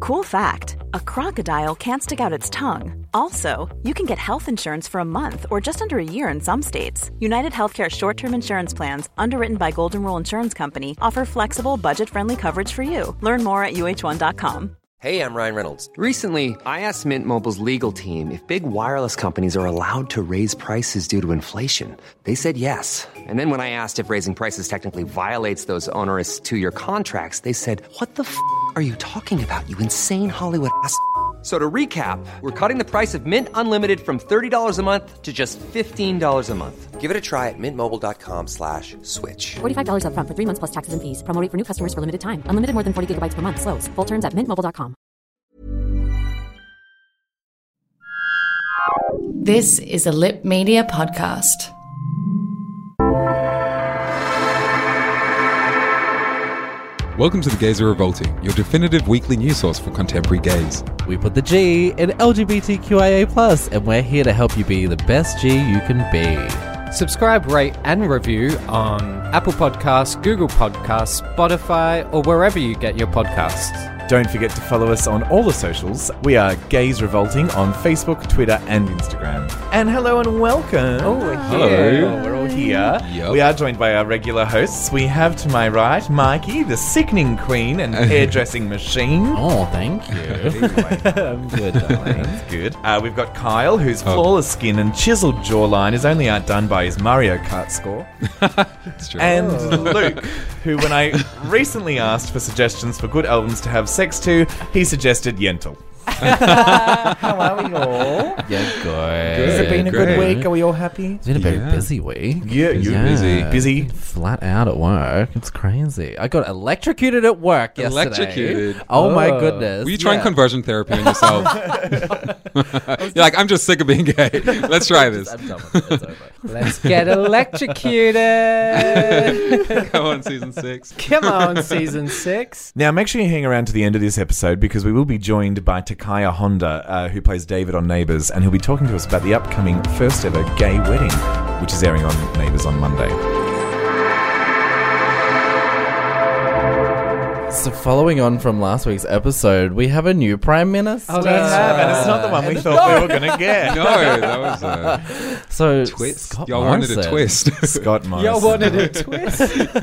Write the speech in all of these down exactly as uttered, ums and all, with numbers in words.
Cool fact, a crocodile can't stick out its tongue. Also, you can get health insurance for a month or just under a year in some states. United Healthcare short-term insurance plans, underwritten by Golden Rule Insurance Company, offer flexible, budget-friendly coverage for you. Learn more at U H one dot com. Hey, I'm Ryan Reynolds. Recently, I asked Mint Mobile's legal team if big wireless companies are allowed to raise prices due to inflation. They said yes. And then when I asked if raising prices technically violates those onerous two-year contracts, they said, what the f*** are you talking about, you insane Hollywood ass f- So to recap, we're cutting the price of Mint Unlimited from thirty dollars a month to just fifteen dollars a month. Give it a try at mintmobile.com slash switch. forty-five dollars up front for three months plus taxes and fees. Promo rate for new customers for limited time. Unlimited more than forty gigabytes per month. Slows full terms at mint mobile dot com. This is a Lip Media podcast. Welcome to The Gays Are Revolting, your definitive weekly news source for contemporary gays. We put the G in L G B T Q I A plus, and we're here to help you be the best G you can be. Subscribe, rate, and review on Apple Podcasts, Google Podcasts, Spotify, or wherever you get your podcasts. Don't forget to follow us on all the socials. We are Gays Revolting on Facebook, Twitter, and Instagram. And hello and welcome. Oh, we're Hello. here. Oh, we're all here. Yep. We are joined by our regular hosts. We have to my right, Mikey, the sickening queen and hairdressing machine. Oh, thank you. I'm good, darling. That's good. Uh, we've got Kyle, whose flawless skin and chiseled jawline is only outdone by his Mario Kart score. That's true. And Luke, who, when I recently asked for suggestions for good albums to have sex to, he suggested Yentl. How are we all? Yeah, good. Has it been a good great. week? Are we all happy? It's been a very Yeah. busy week. Yeah, you're Yeah. busy. Busy? Flat out at work. It's crazy. I got electrocuted at work yesterday. Electrocuted? Oh, my Oh. goodness. Were you trying Yeah. conversion therapy on yourself? You're like, I'm just sick of being gay. Let's try this. I'm done with it. It's over. Let's get electrocuted. Go on, season six. Come on, season six. Now, make sure you hang around to the end of this episode because we will be joined by Takaya Honda, uh, who plays David on Neighbours, and he'll be talking to us about the upcoming first ever gay wedding, which is airing on Neighbours on Monday. So following on from last week's episode, we have a new Prime Minister. Oh, We that's have, and it's not the one we thought we were going to get. No, that was a So twist. Scott Y'all wanted a Morrison. twist. Scott Morrison. You wanted a twist.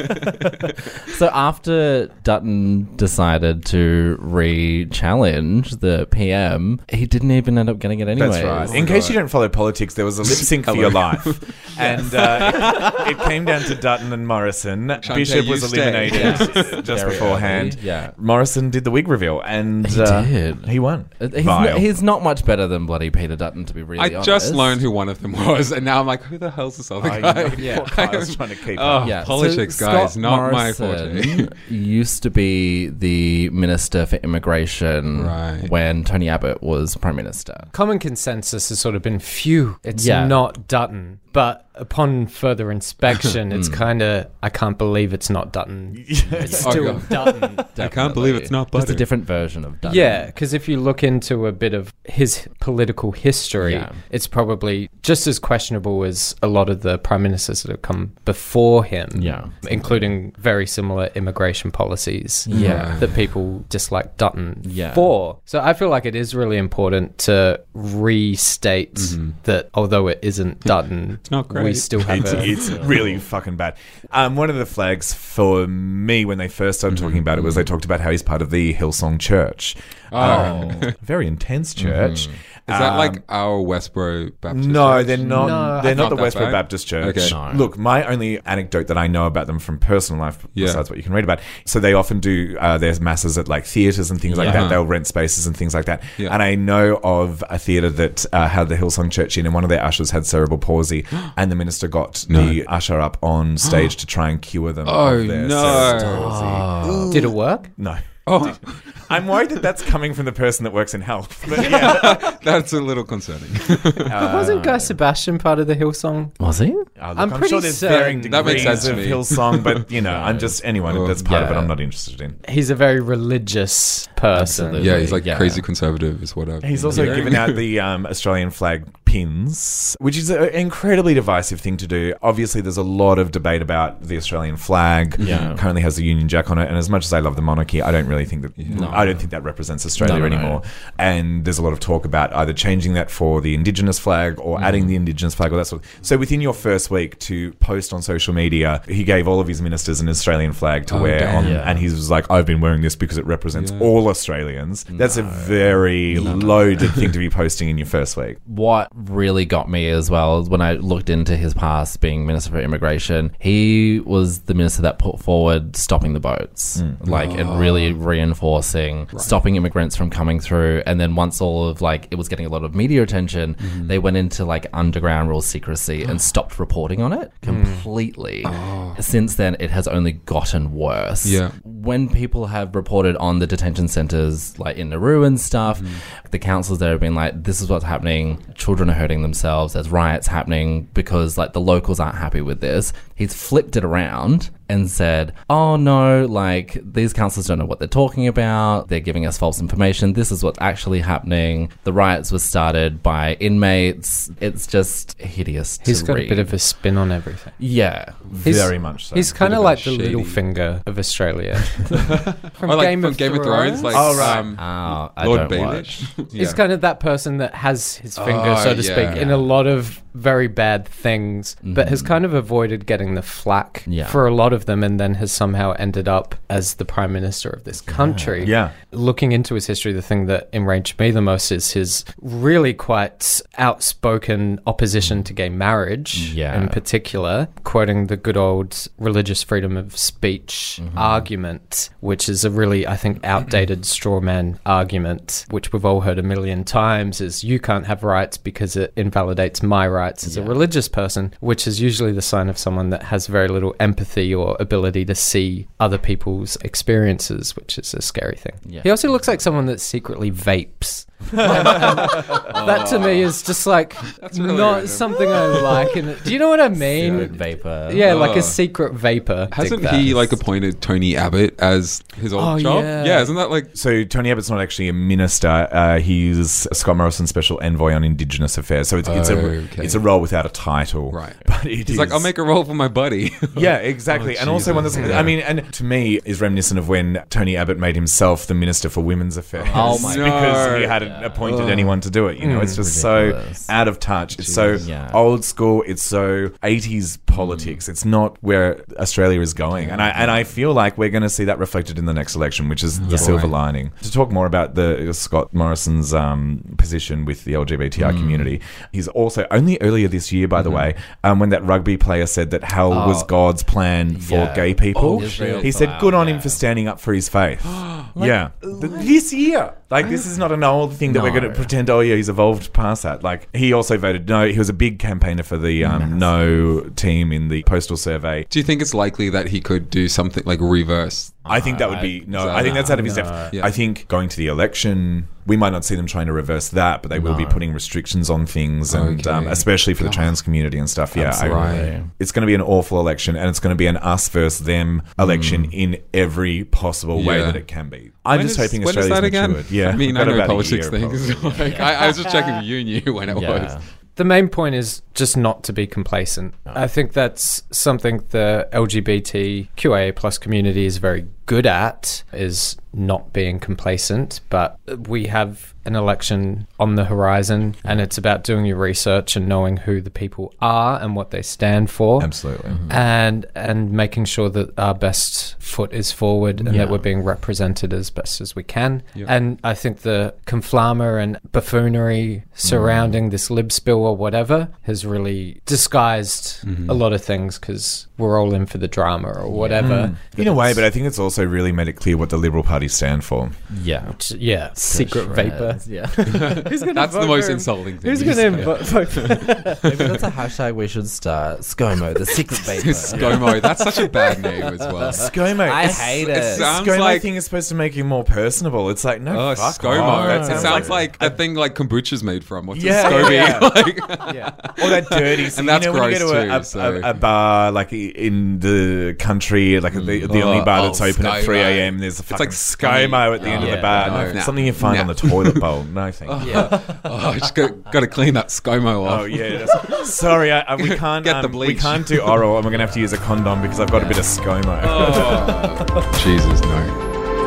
So after Dutton decided to re-challenge the P M, he didn't even end up getting it anyway. That's right. Oh In my case God. you don't follow politics, there was a lip sync for your life. And uh, it, it came down to Dutton and Morrison. Shantae, Bishop was you stay. eliminated just Very beforehand. early, yeah. Morrison did the wig reveal, and He uh, did. he won. Uh, He's, Vile. not, he's not much better than bloody Peter Dutton, to be really I honest. just learned who one of them was, and now I'm like, who the hell's this other I guy? know. Poor Kyle's trying to keep Oh, up. Yeah, politics, so guys, Scott not my Morrison forte. used to be the Minister for Immigration Right. when Tony Abbott was Prime Minister. Common consensus has sort of been, phew, it's Yeah. not Dutton. But upon further inspection, it's kind of, I can't believe it's not Dutton. It's Oh, still God. Dutton. I can't believe it's not Just a butter. different version of Dutton. Yeah, because if you look into a bit of his political history, Yeah. it's probably just as questionable as a lot of the prime ministers that have come before him, Yeah. including very similar immigration policies Yeah. that people dislike Dutton Yeah. for. So I feel like it is really important to restate that although it isn't Dutton, It's not great. we still have It's, a... it's really fucking bad. Um, one of the flags for me when they first started talking about it was they talked about how he's part of the Hillsong Church. Oh. Um, very intense church. Is that Um, like our Westboro Baptist No, Church? they're not. No, they're I not thought the that Westboro bad. Baptist Church. Okay. No. Look, my only anecdote that I know about them from personal life, Yeah. besides what you can read about, so they often do uh, their masses at like theaters and things like Yeah. that. They'll rent spaces and things like that. Yeah. And I know of a theater that uh, had the Hillsong Church in, and one of their ushers had cerebral palsy, and the minister got No. the usher up on stage to try and cure them Oh, of their no. cerebral palsy. Did it work? No. Oh, I'm worried that that's coming from the person that works in health. But yeah. that's a little concerning. But wasn't Guy Sebastian part of the Hillsong? Was he? Oh, look, I'm I'm, pretty sure there's certain- varying That makes degrees sense to of me. Hillsong, but you know, I'm just anyone Oh, that's part of it. yeah. I'm not interested in. He's a very religious person. Absolutely. Yeah, he's like Yeah. crazy conservative is what I've He's been also hearing. given out the um, Australian flag pins, which is an incredibly divisive thing to do. Obviously, there's a lot of debate about the Australian flag. Yeah. Currently has the Union Jack on it, and as much as I love the monarchy, I don't really think that. No. I don't think that represents Australia No, no, no. anymore. And there's a lot of talk about either changing that for the Indigenous flag or Mm. adding the Indigenous flag or that sort of. So within your first week to post on social media, he gave all of his ministers an Australian flag to Oh, wear, damn. on, Yeah. and he was like, "I've been wearing this because it represents Yeah. all Australians." That's a very loaded thing to be posting in your first week. What really got me as well is when I looked into his past being Minister for Immigration, he was the minister that put forward stopping the boats, like and really reinforcing stopping immigrants from coming through. And then once all of like it was getting a lot of media attention, they went into like underground rule secrecy and stopped reporting on it completely. Since then, it has only gotten worse. Yeah. When people have reported on the detention centres like in Nauru and stuff, the councils there have been like, this is what's happening. Children are hurting themselves. There's riots happening because like the locals aren't happy with this. He's flipped it around and said, oh no, like these councillors don't know what they're talking about. They're giving us false information. This is what's actually happening. The riots were started by inmates. It's just hideous to He's got read. a bit of a spin on everything. Yeah. He's- Very much so. He's kind Bit of of a like the shady- little finger of Australia. From Or like Game from of Game of Thrones. Thrones, like Oh, right. um, Oh, I Lord don't Baelish. watch. Yeah. He's kind of that person that has his finger, Oh, so to yeah. speak, in a lot of very bad things, but has kind of avoided getting the flack Yeah. for a lot of them, and then has somehow ended up as the prime minister of this country. Yeah. Looking into his history, the thing that enraged me the most is his really quite outspoken opposition to gay marriage, Yeah. in particular, quoting the good old religious freedom of speech argument, which is a really, I think, outdated straw man argument, which we've all heard a million times, is you can't have rights because it invalidates my rights as a religious person, which is usually the sign of someone that has very little empathy or ability to see other people's experiences, which is a scary thing. Yeah. He also looks like someone that secretly vapes. And, and that to me is just like really not random. something I like. And do you know what I mean? Good vapor. Yeah, like Oh. a secret vapor. Hasn't Dig he that. like appointed Tony Abbott as his old Oh, job? yeah. isn't that like So Tony Abbott's not actually a minister. Uh, he's Scott Morrison's special envoy on Indigenous affairs. So it's it's a Okay. it's a role without a title. Right. But it he's is- like, I'll make a role for my buddy. Yeah, exactly. Oh, and also one that's, Jesus. I mean, and to me is reminiscent of when Tony Abbott made himself the Minister for Women's Affairs. Oh my Because he God. hadn't appointed anyone to do it. You know, it's just Ridiculous. so out of touch. It's so Yeah. old school. It's so eighties politics. It's not where Australia is going. And I and I feel like we're going to see that reflected in the next election, which is the silver Right. lining. To talk more about the Scott Morrison's um, position with the L G B T I community, he's also only earlier this year, by the way, um, when that rugby player said that hell was God's plan for yeah. gay people, Oh, shit. he said, Wow, "Good on yeah. him for standing up for his faith." yeah, Th- this year, like this is not an old thing that we're No. going to pretend. Oh yeah, he's evolved past that. Like he also voted no. He was a big campaigner for the um, no team in the postal survey. Do you think it's likely that he could do something like reverse? I think that would be no. I think that's out of his depth. Yeah. I think going to the election, we might not see them trying to reverse that, but they will be putting restrictions on things, and um, Okay. especially for the trans community and stuff. Yeah, I, Right. it's going to be an awful election, and it's going to be an us versus them election in every possible way Yeah. that it can be. I'm When just is- hoping when is Australia's that again? matured. Yeah, I mean, we've I got know about a politics year, things. probably. Like, I, I was just checking if you knew when it was. Yeah. The main point is just not to be complacent. I think that's something the L G B T Q I A plus community is very good at, is not being complacent. But we have an election on the horizon, and it's about doing your research and knowing who the people are and what they stand for. Absolutely. And and making sure that our best foot is forward and Yeah. that we're being represented as best as we can. And I think the conflama and buffoonery surrounding this lib spill or whatever has really disguised a lot of things, because we're all in for the drama or whatever. In a way, but I think it's also also really made it clear what the Liberal Party stand for. Yeah. Yeah, secret vapor. Yeah. Who's gonna That's vote the most for him? insulting thing. Who's you going say. to vote for Maybe that's a hashtag we should start. ScoMo, the secret vapor. ScoMo. That's such a bad name as well. ScoMo. I It's- hate it's- it. The Sounds ScoMo like- thing is supposed to make you more personable. It's like, no, Oh, fuck ScoMo. off. That It sounds like a thing like kombucha's made from. What's Yeah, a SCOBY? yeah. Like, Yeah. Or that dirty scene. And that's you know, when you gross go to a, too, a, so- a, a bar, like in the country, like the, the only Oh, bar that's oh, open at ScoMo. three a.m. There's a It's fucking like ScoMo at the end Oh, of the yeah, bar. no, No, nah. something you find Nah. on the toilet bowl. No, thank you. Yeah. oh, I just got, got to clean that ScoMo off. Oh yeah, that's, sorry, I, I, we can't. Get the um, we bleach. can't do oral, and we're gonna have to use a condom because I've got a bit of ScoMo. Oh, Jesus, no.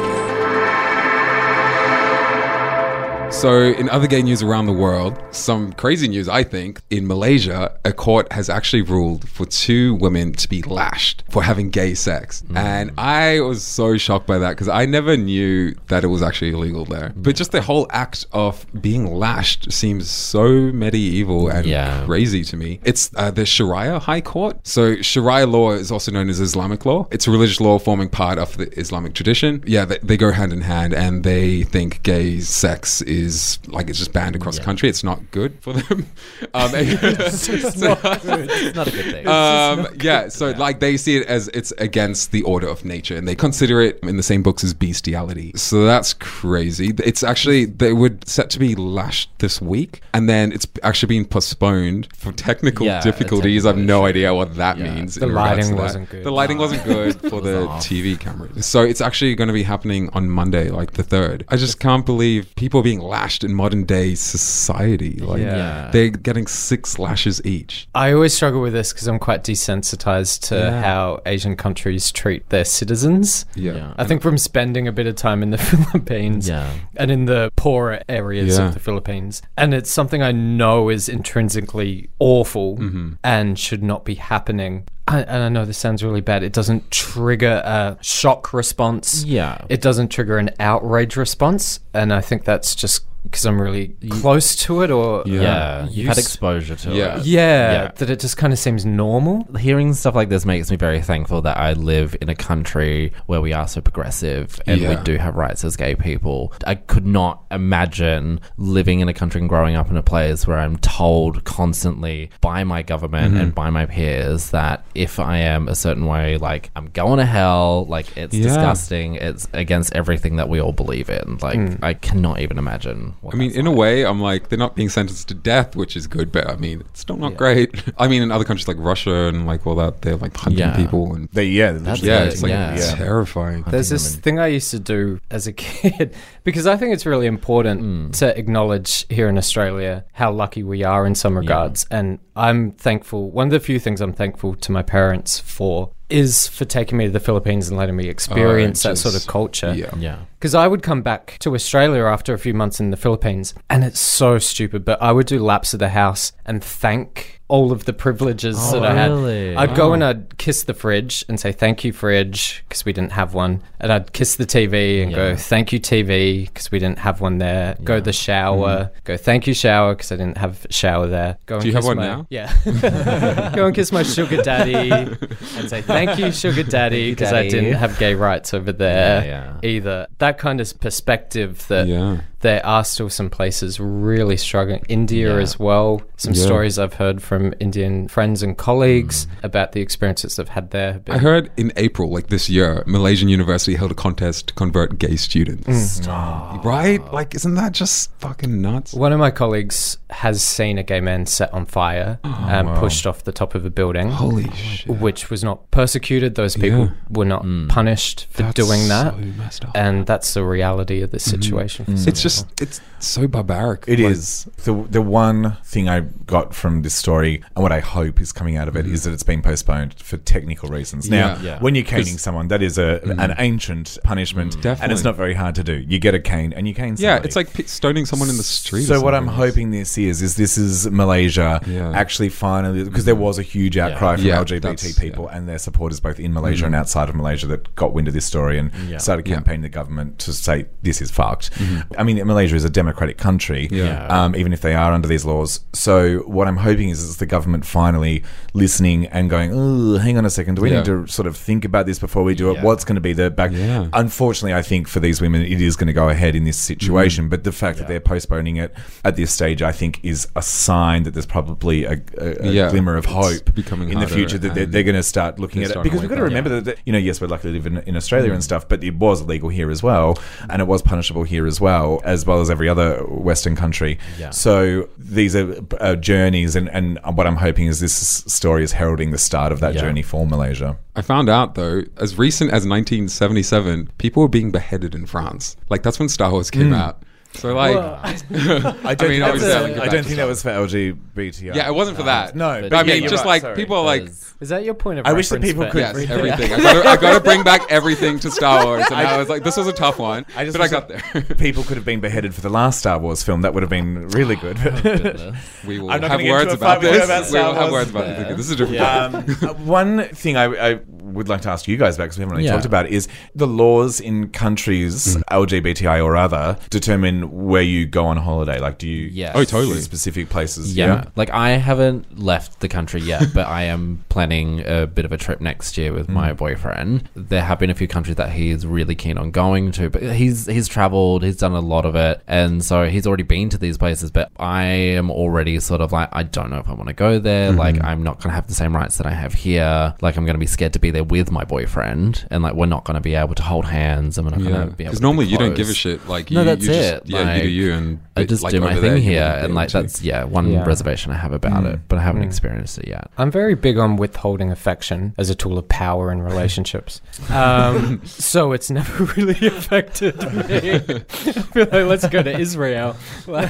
So, in other gay news around the world, some crazy news, I think. In Malaysia, a court has actually ruled for two women to be lashed for having gay sex. Mm. And I was so shocked by that because I never knew that it was actually illegal there. But just the whole act of being lashed seems so medieval and Yeah. crazy to me. It's uh, the Sharia High Court. So, Sharia law is also known as Islamic law. It's a religious law forming part of the Islamic tradition. Yeah, they, they go hand in hand, and they think gay sex is like it's just banned across Yeah. the country. It's not good for them. Um, It's not good. It's not a good thing. um, yeah, so like they see it as it's against the order of nature, and they consider it in the same books as bestiality. So that's crazy. It's actually they were set to be lashed this week, and then it's actually been postponed for technical Yeah, a difficulties. I have technical no issue. idea what that Yeah. means. The in regards lighting to that. wasn't good. The lighting wasn't good for the off. T V cameras. So it's actually going to be happening on Monday, like the third. I just can't believe people are being lashed in modern day society. Like Yeah. they're getting six lashes each. I always struggle with this because I'm quite desensitized to Yeah. how Asian countries treat their citizens. Yeah. Yeah. I think from spending a bit of time in the Philippines Yeah. and in the poorer areas Yeah. of the Philippines, and it's something I know is intrinsically awful Mm-hmm. and should not be happening. I, and I know this sounds really bad. It doesn't trigger a shock response. Yeah. It doesn't trigger an outrage response. And I think that's just because I'm really close to it, or Yeah. Yeah, you've used- had exposure to Yeah. it. Yeah, Yeah. that it just kind of seems normal. Hearing stuff like this makes me very thankful that I live in a country where we are so progressive and we Yeah. do have rights as gay people. I could not imagine living in a country and growing up in a place where I'm told constantly by my government Mm-hmm. and by my peers that if I am a certain way, like I'm going to hell, like it's Yeah. disgusting, it's against everything that we all believe in. Like I cannot even imagine what I mean, that's in a like. way, I'm like, they're not being sentenced to death, which is good, but I mean, it's still not great. I mean, in other countries like Russia and like all that, they're like hunting Yeah. people. And They, yeah, That's literally- yeah, good, it's like yeah. it's terrifying. There's think this I'm in- thing I used to do as a kid because I think it's really important to acknowledge here in Australia how lucky we are in some regards. And I'm thankful. One of the few things I'm thankful to my parents for is for taking me to the Philippines and letting me experience that just- sort of culture. Yeah. Yeah. Because I would come back to Australia after a few months in the Philippines, and it's so stupid, but I would do laps of the house and thank all of the privileges Oh, that I had. really? I'd go and I'd kiss the fridge and say, thank you, fridge, because we didn't have one. And I'd kiss the T V and Yeah. go, thank you, T V, because we didn't have one there. Go to the shower, go, thank you, shower, because I didn't have a shower there. Go and Do you have kiss one my, now? Yeah. Go and kiss my sugar daddy and say, thank you, sugar daddy, because I Daddy. didn't have gay rights over there Yeah, either. That kind of perspective that Yeah. there are still some places really struggling. India Yeah. as well. Some Yeah. stories I've heard from Indian friends and colleagues about the experiences they've had there. have been- I heard in April, like this year, Malaysian University held a contest to convert gay students. Right? Like, isn't that just fucking nuts? One of my colleagues has seen a gay man set on fire and pushed off the top of a building. Holy shit. Which was not persecuted. Those people Yeah. were not punished for That's doing that. so messed up. And that's the reality of the situation. for some It's just, it's so barbaric. It Like, is. The, the one thing I got from this story, and what I hope is coming out of it, is that it's been postponed for technical reasons. Now, Yeah. Yeah. when you're caning 'Cause- someone, that is a an ancient punishment, and Definitely. it's not very hard to do. You get a cane and you cane Yeah, somebody. it's like p- stoning someone in the street. So or what I'm something. hoping this is is this is Malaysia Yeah. actually finally, because there was a huge outcry from Yeah, L G B T that's- people yeah. and their supporters both in Malaysia and outside of Malaysia that got wind of this story and Yeah. started Yeah. campaigning the government to say this is fucked. I mean, Malaysia is a democratic country, Yeah. um, even if they are under these laws. So what I'm hoping is, is the government finally listening and going, oh, hang on a second, do we Yeah. need to sort of think about this before we do it? Yeah. What's going to be the back? Yeah. Unfortunately, I think for these women, it is going to go ahead in this situation. Mm-hmm. But the fact that they're postponing it at this stage, I think, is a sign that there's probably a, a, a Yeah. glimmer of It's hope becoming in the harder future that they're, and they're going to start looking they're at it. starting Because to we've got to wake up. remember that, you know, yes, we're lucky to live in, in Australia Mm. and stuff, but it was illegal here as well, and it was punishable here as well, as well as every other Western country. Yeah. So these are uh, journeys, and, and what I'm hoping is this story is heralding the start of that Yeah. journey for Malaysia. I found out though, as recent as nineteen seventy-seven, people were being beheaded in France. Like that's when Star Wars came out. So like, I I don't mean, think, obviously, that was, I link it I back don't to think that was for L G B T I. yeah, it wasn't for that. No, but, but I yeah, mean, you're just right, like sorry. people are like. Is that your point of I wish that reference people for could- Yes, everything? everything. I got, to, I got to bring back everything to Star Wars, and I was like, "This was a tough one," I just but I wish got that there. people could have been beheaded for the last Star Wars film. That would have been really good. Goodness. We will I'm not have gonna get words into a fight about with you this. about we Star will have Wars. words about Yeah. this. This is a different. Um, uh, one thing I, I would like to ask you guys about, because we haven't really Yeah. talked about it, is the laws in countries, L G B T I or other, determine where you go on holiday. Like, do you Yes. Oh, totally. to specific places? Yeah. Like I haven't left the country yet, but I am planning a bit of a trip next year with my boyfriend. There have been a few countries that he is really keen on going to, but he's he's traveled, he's done a lot of it, and so he's already been to these places, but I am already sort of like, I don't know if I want to go there. Like I'm not going to have the same rights that I have here. Like I'm going to be scared to be there with my boyfriend, and like we're not going to be able to hold hands, and we're not Yeah, going to be able because to normally be you don't give a close. shit. Like, you, No, that's you just, it. Yeah, you Like, do you, and I just like, do my over there, thing you here, wouldn't be and like able to. that's yeah one Yeah. reservation I have about it, but I haven't experienced it yet. I'm very big on withholding affection as a tool of power in relationships. Um, so it's never really affected me. I feel like let's go to Israel. Oh my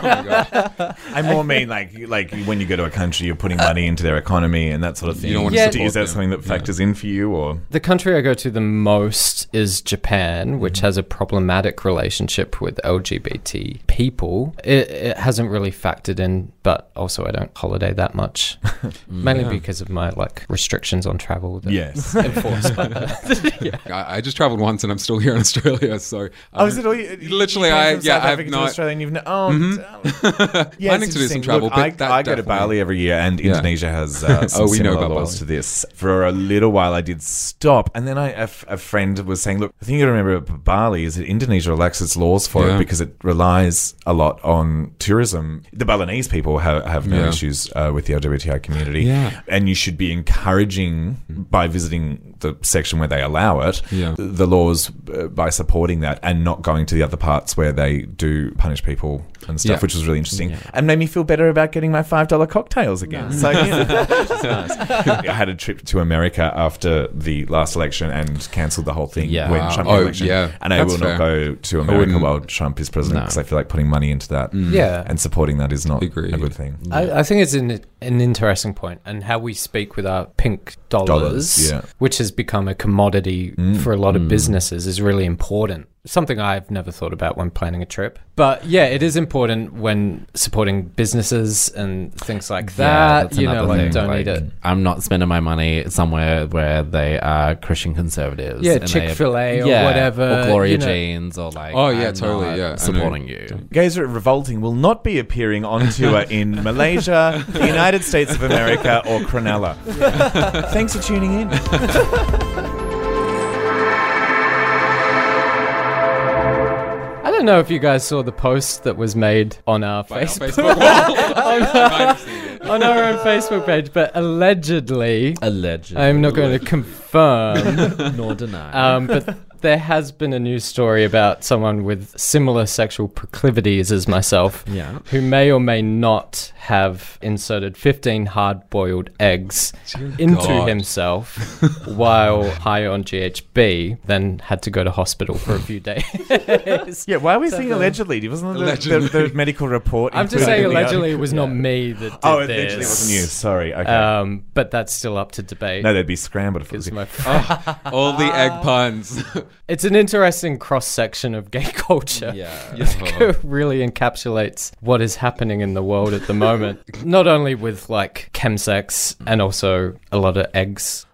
God. I more mean like like when you go to a country, you're putting money into their economy and that sort of thing. You don't want to Do- support is that them. something that factors in for you, or The country I go to the most is Japan, which has a problematic relationship with L G B T people. It, it hasn't really factored in, but also I don't holiday that much, mainly Yeah. because of my like restrictions on travel. that- yes? enforced by the, yeah. I, I just traveled once, and I'm still here in Australia. So Oh, is it all you, Literally, you came I- from yeah, South I have Africa no- to Australia, and you've no, oh, Mhm. yeah, Planning it's to do some interesting. travel, Look, but I, that I go to definitely- Bali every year, and Yeah. Indonesia has uh, some Oh, we know similar about laws Bali. to this. For a little while, I did stop, and then I, a, f- a friend was saying, "Look, the thing you got to remember about Bali is that Indonesia relaxed its laws for Yeah. it because it relies a lot on tourism. The Balinese people have, have no Yeah. issues uh, with the L G B T I community, Yeah. and you should be encouraging by visiting the section where they allow it, Yeah. the laws uh, by supporting that and not going to the other parts where they do punish people and stuff, Yeah. which was really interesting and made me feel better about getting my five dollar cocktails again. So yeah, which is nice. I had a trip to America after the last election and cancelled the whole thing Yeah. when Wow. Trump Oh, won the election. yeah. And I That's will fair. not go to America wouldn't- while Trump is president No. because I feel like putting money into that Yeah. and supporting that is not Agreed. a good thing. I, I think it's an, an interesting point, and how we speak with our pink dollars, Dollars, yeah. which has become a commodity Mm. for a lot of businesses, is really important. Something I've never thought about when planning a trip. But yeah, it is important when supporting businesses and things like Yeah, that. that's you know, another like thing. don't Like, need it. I'm not spending my money somewhere where they are Christian conservatives. Yeah, and they have- Chick-fil-A or yeah, whatever, or Gloria you know. Jeans, or like. Oh, yeah, I'm totally, not yeah, I know. supporting you. Gays Are Revolting will not be appearing on tour in Malaysia, the United States of America, or Cronulla. Thanks for tuning in. I don't know if you guys saw the post that was made on our By our Facebook, Facebook wall. I might have seen it. on our own Facebook page, but allegedly, Allegedly. I'm not going to confirm. nor deny. Um, but there has been a news story about someone with similar sexual proclivities as myself, Yeah. who may or may not have inserted fifteen hard-boiled eggs into God. himself while high on G H B, then had to go to hospital for a few days. Yeah, why are we So saying the- allegedly? Wasn't the, the, Allegedly. the medical report? I'm just included saying in the allegedly it article? was not me that did Oh, it this. literally wasn't you. Sorry. Okay. Um, but that's still up to debate. no, they'd be scrambled if it was Because you. my All the egg puns. It's an interesting cross-section of gay culture. Yeah. It really encapsulates what is happening in the world at the moment. Not only with like chemsex and also a lot of eggs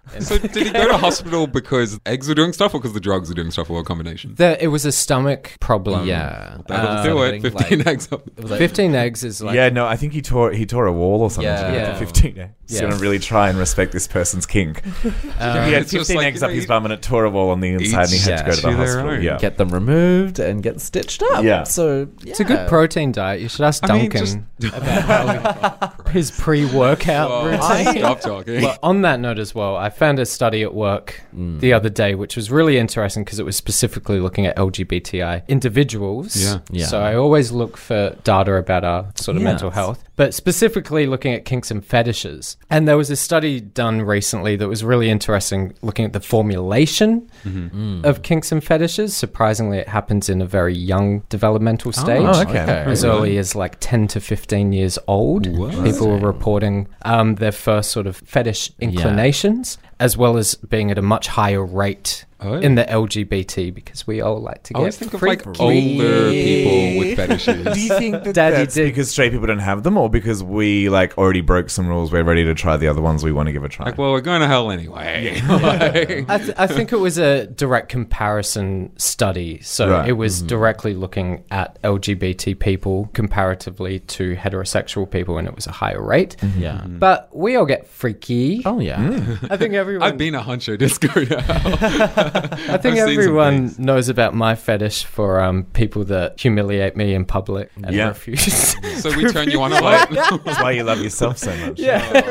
So did he go to hospital because eggs were doing stuff or because the drugs were doing stuff or a combination? The, it was a stomach problem. Yeah. That'll Uh, do it. something fifteen like- eggs up. It was like, fifteen eggs is like... yeah, no, I think he tore he tore a wall or something. Yeah. to get Yeah. to fifteen eggs. Yeah. Gonna really try and respect this person's kink. Uh, he had it's just fifteen like, eggs you up know, his you- bum and it tore a wall on the inside, and he had to go to the to their hospital. own. Yeah, get them removed and get stitched up. Yeah. So yeah. It's a good protein diet. You should ask I mean, Duncan just- about how he, his pre-workout Oh, routine. stop talking. Well, on that note as well, I found a study at work the other day, which was really interesting because it was specifically looking at L G B T I individuals. Yeah. Yeah. So I always look for data about our sort of Yes. mental health, but specifically looking at kinks and fetishes. And there was a study done recently that was really interesting, looking at the formulation of kinks and fetishes. Surprisingly, it happens in a very young developmental stage. Oh, okay. As early as like ten to fifteen years old, people were reporting um, their first sort of fetish inclinations, as well as being at a much higher rate Oh, yeah. in the L G B T, because we all like to I always get think of like freaky. older people with fetishes. Do you think that Daddy that's did- because straight people don't have them, or because we like already broke some rules? We're ready to try the other ones we want to give a try. Like, well, we're going to hell anyway. Like- I, th- I think it was a direct comparison study. So Right. it was directly looking at L G B T people comparatively to heterosexual people, and it was a higher rate. Yeah. But we all get freaky. Oh yeah. I think everyone. I've been a huncho disco now. I think I've seen some everyone things. knows about my fetish for um, people that humiliate me in public and Yeah. refuse. So we turn you on a light. That's why you love yourself so much.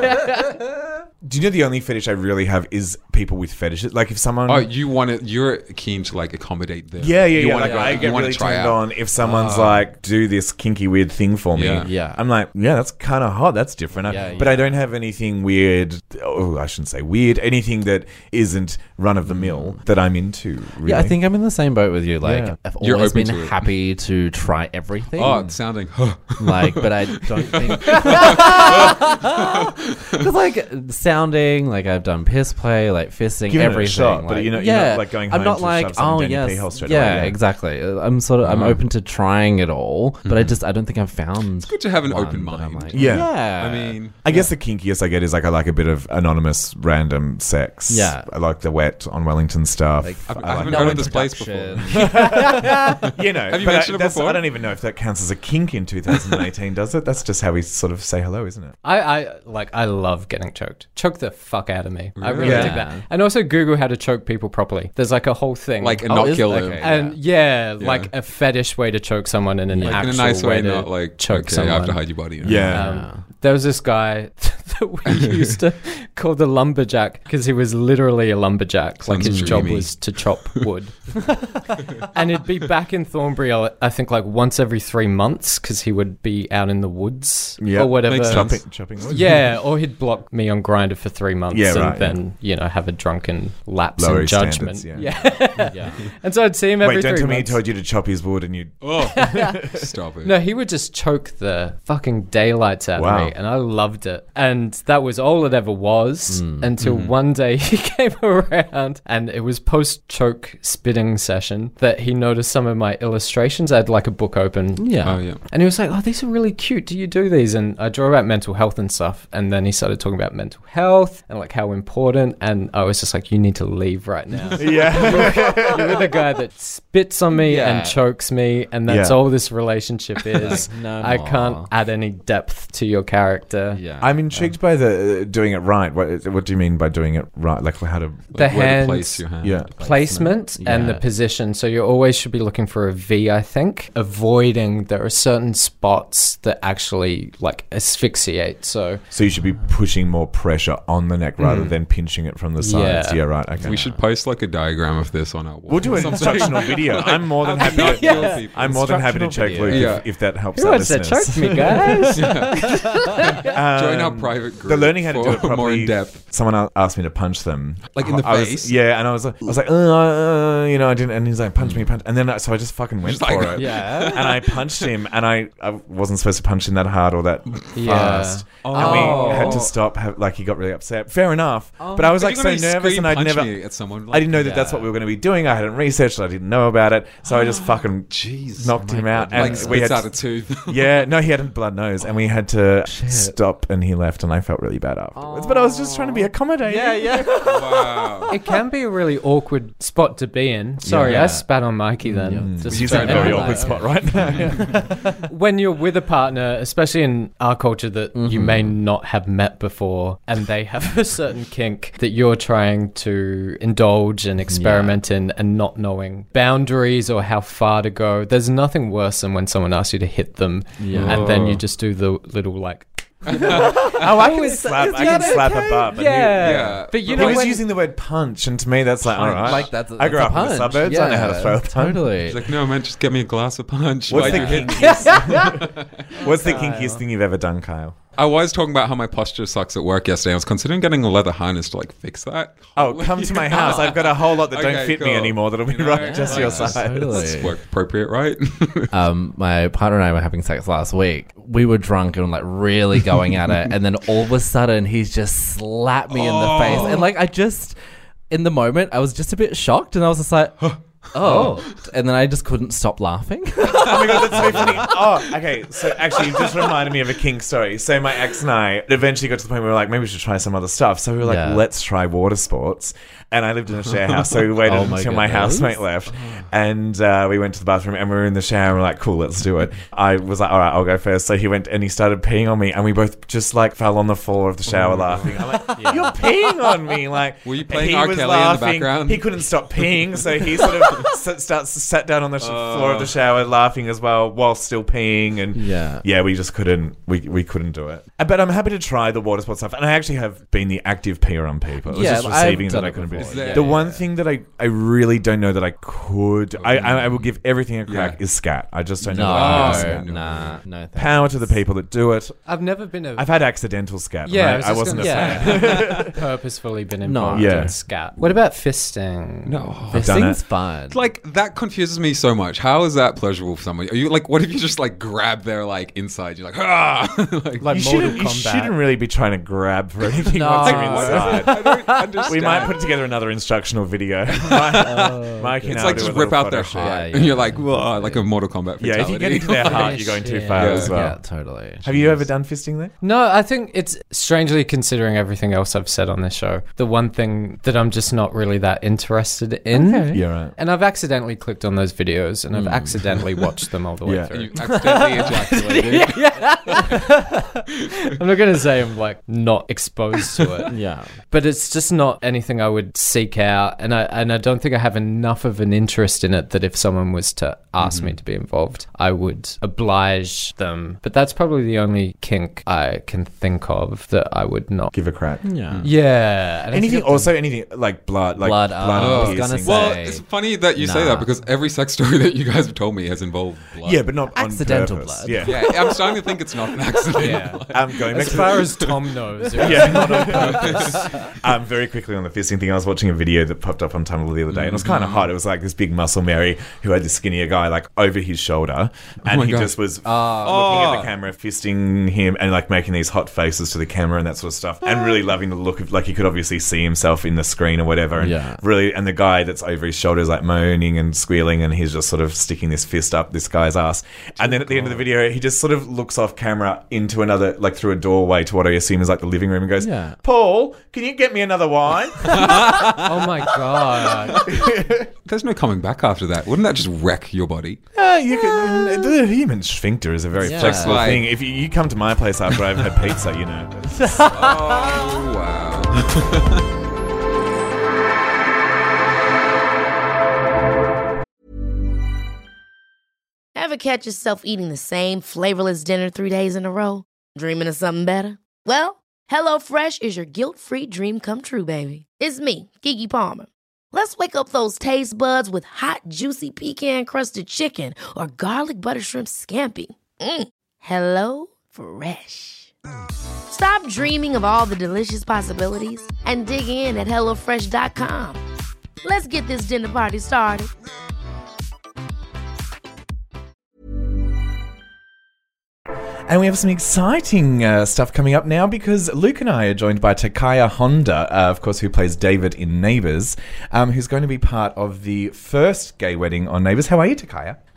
Do you know the only fetish I really have is people with fetishes? Like if someone... Oh, you want to? You're keen to like accommodate them. Yeah, yeah, you yeah. wanna Like, go- I you get wanna really try turned out. on if someone's Ah. like, do this kinky weird thing for me. Yeah. Yeah. I'm like, yeah, that's kind of hot. That's different. I- Yeah, but yeah. I don't have anything weird. Oh, I shouldn't say weird. Anything that isn't run of the mill that I'm into. Really. Yeah, I think I'm in the same boat with you. Like, Yeah. I've You're always open been to it. happy to try everything. Oh, it's sounding. like, but I don't think because like sounding like I've done piss play, like fisting, Giving it a everything. shot, but like, you're not- you're yeah, not, like, going I'm home not to like shove something oh down your yes, pee hole straight yeah, away, yeah. exactly. Uh, I'm sort of I'm Uh-huh. open to trying it all, but I just I don't think I've found. Good to have an one open that I'm mind. like, Yeah. yeah. I mean, I guess the kinkiest I get is like I like a bit of anonymous random sex. Yeah. I like the wet on Wellington stuff. Like, I've- I I like haven't no heard of this place introduction. before. you know, Have you but mentioned I, it that's- before? I don't even know if that counts as a kink in two thousand eighteen, does it? That's just how we sort of say hello, isn't it? I, I like I love getting choked. Choke the fuck out of me. I really Yeah. dig that. And also Google how to choke people properly. There's like a whole thing. like and Oh, not is- kill them. okay. and yeah, Yeah. like a fetish way to choke someone and an Like actual in a nice way, to not like choke okay, someone. I have to hide your body. you know? Yeah. Um, there was this guy that we used to call the lumberjack because he was literally a lumberjack. Like Sounds his job dreamy. was to chop wood. And he'd be back in Thornbury, I I think, like once every three months because he would be out in the woods Yeah. or whatever. Makes sense. chopping, chopping wood. Yeah, or he'd block me on Grindr for three months Yeah, and right, then, you know, have a drunken lapse Lower in his judgment. standards, yeah. yeah. And so I'd see him every Wait, don't three tell me he months. told you to chop his wood and you. Oh, stop it. No, he would just choke the fucking daylights out Wow. of me, and I loved it. And that was all it ever was Mm. until Mm-hmm. one day he came around, and it was post-choke spitting session that he noticed some of my illustrations. I had like a book open. Yeah. Oh yeah. And he was like, oh, these are really cute. Do you do these? And I draw about mental health and stuff. And then he started talking about mental health and like how important. And I was just like, you need to leave right now. Yeah. You're the guy that spits on me Yeah. and chokes me. And that's Yeah. all this relationship is. no I more. can't add any depth to your character. Yeah. I'm intrigued by the uh, doing it right. What, what do you mean by doing it right? Like how to. The Like, where to hands, place your hand. Yeah. placement and the Yeah. position. So you always should be looking for a V, I think, avoiding there are certain spots that actually like asphyxiate. So So you should be pushing more pressure on the neck rather than pinching it from the sides. Yeah. Yeah, right. Okay. We should post like a diagram of this on our wall. We'll do an Something. instructional video. I'm more than How happy. to not To, kill people. I'm more than happy to choke Instructional Luke video. if, if that helps who our wants to listeners. choke me, guys? Join our Um, private group. The learning how to do for it properly. more in depth. Someone a- asked me to punch them, Like in the I was- face? yeah, and I was like, I was like, uh, uh, you know, I didn't, and he's like, punch me, punch, and then I, so I just fucking went Just for like- it, Yeah. and I punched him, and I, I wasn't supposed to punch him that hard or that Yeah. fast, and we had to stop. Have, like he got really upset. Fair enough, but I was like You're so gonna nervous, scream and I'd punch never. me at someone. I didn't know that Yeah. that's what we were going to be doing. I hadn't researched. I didn't know about it, so I just fucking Jeez, knocked him out. like And spits we had out a tooth. yeah, no, he had a blood nose, and we had to stop, and he left, and I felt really bad afterwards. But I was was just trying to be accommodating. Yeah, yeah. Wow. It can be a really awkward spot to be in. Sorry, Yeah. I spat on Mikey then. Yeah. Just He's in a straight very out, awkward like- spot right now. When you're with a partner, especially in our culture that you may not have met before, and they have a certain kink that you're trying to indulge and experiment in and not knowing boundaries or how far to go, there's nothing worse than when someone asks you to hit them Yeah. and then you just do the little like... Oh, I can slap, I can slap a butt. But Yeah. Yeah. But you he, know he was when- using the word punch, and to me that's like, all right. Like that's, I grew that's up a in the punch. suburbs. I know how to throw a punch. Totally. He's like, no, man, just get me a glass of punch. What's Why the you hit me? kinkiest? What's the kinkiest thing you've ever done, Kyle? I was talking about how my posture sucks at work yesterday. I was considering getting a leather harness to like fix that. Oh, come to my house. I've got a whole lot that don't Okay, fit me cool. anymore. That'll be You know, right just like, your just size. totally. It's work appropriate, right? um, my partner and I were having sex last week. We were drunk and like really going at it, and then all of a sudden he's just slapped me in the face, and like I just, in the moment, I was just a bit shocked, and I was just like, oh, and then I just couldn't stop laughing. Oh my god, that's so funny. Oh, okay. So actually, you just reminded me of a kink story. So my ex and I eventually got to the point where we were like, maybe we should try some other stuff. So we were like, Yeah. let's try water sports. And I lived in a share house, so we waited Oh my until my goodness. housemate left, and uh, we went to the bathroom, and we were in the shower, and we were like, cool, let's do it. I was like, all right, I'll go first. So he went, and he started peeing on me, and we both just like fell on the floor of the shower laughing. I'm like, you're peeing on me, like. Were you playing he R. was Kelly in the laughing. background? He couldn't stop peeing, so he sort of s- starts sat down on the sh- floor of the shower laughing as well, while still peeing, and Yeah. yeah, we just couldn't, we we couldn't do it. Uh, But I'm happy to try the water sport stuff, and I actually have been the active peer on people. It was Yeah, just I've receiving done that I it couldn't be. before. Yeah, The yeah, one yeah. thing that I, I really don't know that I could, I, I I will give everything a crack Yeah. is scat. I just don't know. that I can do No, scat. nah, no. Thanks. Power to the people that do it. I've never been a... I've had accidental scat. Yeah, I right? was I, just wasn't a gonna fan. say, purposefully been No. involved Yeah. in scat. What about fisting? No. I've done Fisting's it. fun. Like, that confuses me so much. How is that pleasurable for someone? Are you like, what if you just like grab their like inside? You're like, ah! like, Like You Mortal shouldn't, you Kombat. shouldn't really be trying to grab for anything No. once you're inside. I don't understand. We might put together another instructional video. Mike, Mike and It's I'll like do just a rip little out their photo shoot. heart, Yeah, yeah. and you're like, whoa, like a Mortal Kombat fatality. Yeah, if you get into their heart, you're going too far Yeah. as well. Yeah, totally. Have you ever done fisting there? No, I think it's strangely considering everything else I've said on this show. The one thing that I'm just not really that interested in. Okay. Yeah, right. And I've accidentally clicked on those videos and I've accidentally watched them all the way Yeah. through. You accidentally ejaculated. I'm not going to say I'm like not exposed to it. Yeah. But it's just not anything I would seek out, and I and I don't think I have enough of an interest in it that if someone was to ask me to be involved, I would oblige them. But that's probably the only kink I can think of that I would not. Give a crack. Yeah. Yeah, and I Anything, think- also anything like blood, like Blood, blood, oh, I was and gonna piercing. say- Well, it's funny that you say Nah. that because every sex story that you guys have told me has involved blood. Yeah, but not Accidental on purpose. blood. Yeah. Yeah, I'm starting to think it's not an accident. Yeah. I'm going back As to far the, as Tom knows, it was yeah. not on purpose. um, very quickly on the fisting thing, I was watching a video that popped up on Tumblr the other day, and it was kind of hot. It was like this big muscle Mary who had this skinnier guy like over his shoulder, and my he God. just was looking Oh. at the camera, fisting him, and like making these hot faces to the camera and that sort of stuff, and really loving the look of like he could obviously see himself in the screen or whatever, and Yeah. really, and the guy that's over his shoulder is like moaning and squealing, and he's just sort of sticking this fist up this guy's ass, and then at the end of the video, he just sort of looks off camera into another, like through a doorway to what I assume is like the living room, and goes, Yeah. "Paul, can you get me another wine?" Oh my god! There's no coming back after that. Wouldn't that just wreck your body? Uh, you can, the human sphincter is a very Yeah. flexible Like- thing. If you, you come to my place after I've had pizza, you know. Oh, wow. Ever catch yourself eating the same flavorless dinner three days in a row? Dreaming of something better? Well, HelloFresh is your guilt-free dream come true, baby. It's me, Keke Palmer. Let's wake up those taste buds with hot, juicy pecan-crusted chicken or garlic butter shrimp scampi. Mm. Hello Fresh. Stop dreaming of all the delicious possibilities and dig in at hello fresh dot com. Let's get this dinner party started. And we have some exciting uh, stuff coming up now because Luke and I are joined by Takaya Honda, uh, of course, who plays David in Neighbours, um, who's going to be part of the first gay wedding on Neighbours. How are you, Takaya?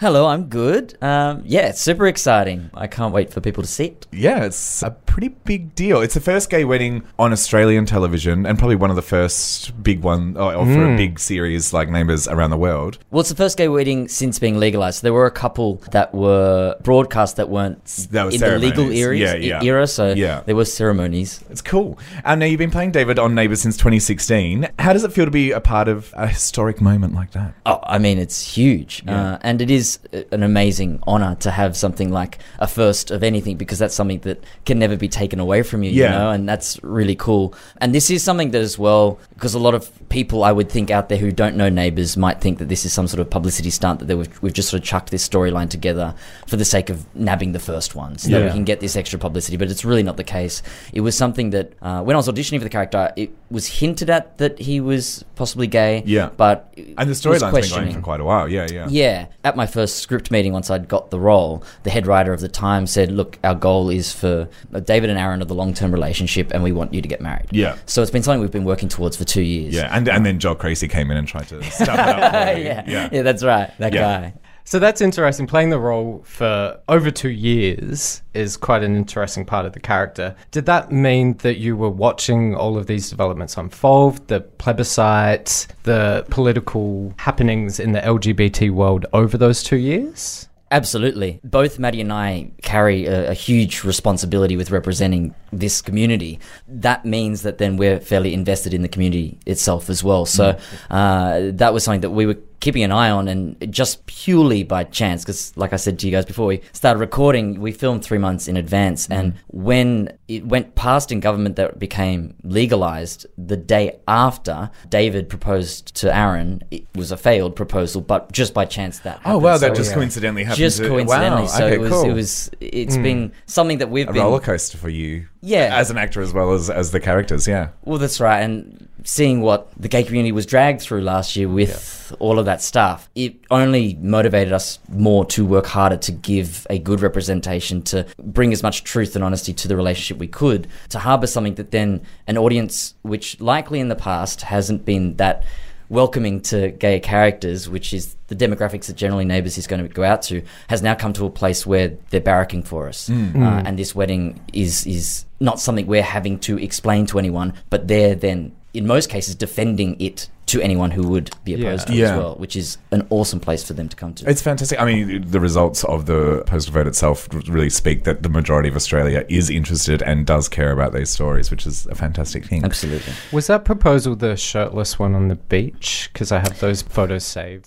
Hello, I'm good. Um, yeah, it's super exciting. I can't wait for people to see it. Yeah, it's a pretty big deal. It's the first gay wedding on Australian television and probably one of the first big one, or, or for a big series like Neighbours around the world. Well, it's the first gay wedding since being legalised. So there were a couple that were broadcast that weren't That was in the legal ceremonies. era, Yeah, yeah. era so Yeah. there were ceremonies. It's cool. And now you've been playing David on Neighbours since twenty sixteen. How does it feel to be a part of a historic moment like that? Oh, I mean, it's huge. Yeah. Uh, and it is an amazing honour to have something like a first of anything, because that's something that can never be taken away from you, Yeah. you know, and that's really cool. And this is something that as well, because a lot of people I would think out there who don't know Neighbours might think that this is some sort of publicity stunt, that they were, we've just sort of chucked this storyline together for the sake of nabbing the first one so that Yeah. we can get this extra publicity, but it's really not the case. It was something that, uh, when I was auditioning for the character, it was hinted at that he was possibly gay, Yeah. but And the was storyline's been going questioning. for quite a while. Yeah, yeah. Yeah. At my first script meeting, once I'd got the role, the head writer of the time said, look, our goal is for David and Aaron are the long-term relationship and we want you to get married. Yeah. So it's been something we've been working towards for two years. Yeah, and and then Joel Creasy came in and tried to stuff it up for you. yeah. Yeah. yeah. that's right. That Yeah. guy. So that's interesting. Playing the role for over two years is quite an interesting part of the character. Did that mean that you were watching all of these developments unfold, the plebiscite, the political happenings in the L G B T world over those two years? Absolutely. Both Maddie and I carry a, a huge responsibility with representing this community. That means that then we're fairly invested in the community itself as well. So uh, that was something that we were keeping an eye on, and just purely by chance, because like I said to you guys before we started recording, we filmed three months in advance, and when it went past in government that it became legalized, the day after David proposed to Aaron, it was a failed proposal, but just by chance that happened. Oh, wow, that So- just coincidentally happened. just to- coincidentally. Wow, so okay, it was, cool. it was, it's been something that we've a been roller coaster for you. Yeah. As an actor as well as, as the characters, yeah. Well, that's right. And seeing what the gay community was dragged through last year with all of that stuff, it only motivated us more to work harder to give a good representation, to bring as much truth and honesty to the relationship we could, to harbour something that then an audience, which likely in the past hasn't been that welcoming to gay characters, which is the demographics that generally Neighbours is going to go out to, has now come to a place where they're barracking for us. Mm. Uh, and this wedding is is not something we're having to explain to anyone, but they're then, in most cases, defending it to anyone who would be opposed to it Yeah. as well, which is an awesome place for them to come to. It's fantastic. I mean, the results of the postal vote itself really speak that the majority of Australia is interested and does care about these stories, which is a fantastic thing. Absolutely. Was that proposal the shirtless one on the beach? Because I have those photos saved.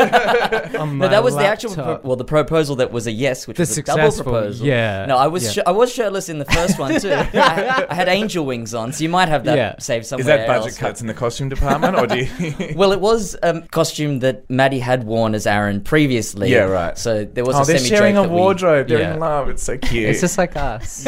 on No, that was the laptop. actual pro- well, the proposal that was a yes, which The was a double successful, proposal. yeah, No, I was yeah. sh- I was shirtless in the first one too. I, I had angel wings on, so you might have that Yeah. saved somewhere Is that budget else. cuts in the costume department, or do you... Well, it was a costume that Maddie had worn as Aaron previously. Yeah, right. So there was Oh, a they're semi-joke sharing a that we- wardrobe. They're Yeah. in love. It's so cute. It's just like us.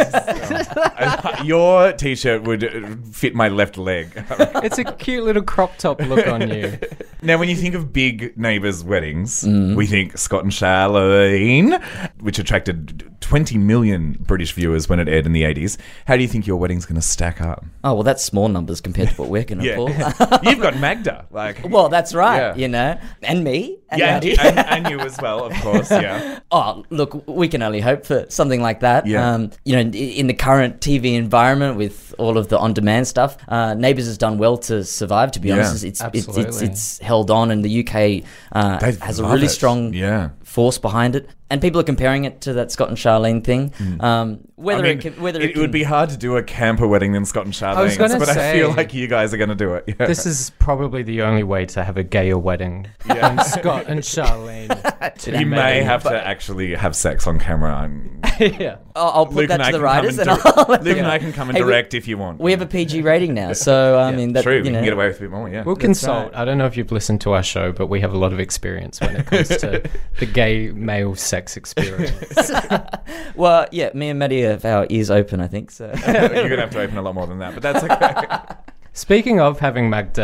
Your t-shirt would uh, fit my left leg. It's a cute little crop top look on you. Now, when you think of big neighbours' weddings, Mm. we think Scott and Charlene, which attracted twenty million British viewers when it aired in the eighties. How do you think your wedding's going to stack up? Oh, well, that's small numbers compared to what we're going to pull. You've got Magda. Like, Well, that's right, Yeah. you know, and me, and yeah, Maddie. and, and you as well, of course, yeah. Oh, look, we can only hope for something like that. Yeah. Um, you know, in, in the current T V environment with all of the on-demand stuff, uh, Neighbours has done well to survive, to be Yeah. honest. It's, it's, it's, Absolutely. it's held on, and the U K uh, They has a love really it. strong Yeah. force behind it. And people are comparing it to that Scott and Charlene thing. Um, whether Mm. I mean, it, can, whether it, it, would can- be hard to do a camper wedding than Scott and Charlene, was gonna but I say- feel like you guys are going to do it. Yeah. This is probably the only way to have a gayer wedding Yeah. than Scott and Charlene. to you may marry. have to actually have sex on camera. I'm, yeah. I'll, I'll put Luke that and I to the can writers, come and and, I'll dir- let Luke them- and I can come and Hey, we- direct if you want. We have a P G rating now, so I mean, that, True, you we know, can get away with a bit more. Yeah. We'll consult. I don't know if you've listened to our show, but we have a lot of experience when it comes to the gay male sex experience. Well, yeah, me and Maddie have our ears open, I think. So You're going to have to open a lot more than that, but that's okay. Speaking of having Magda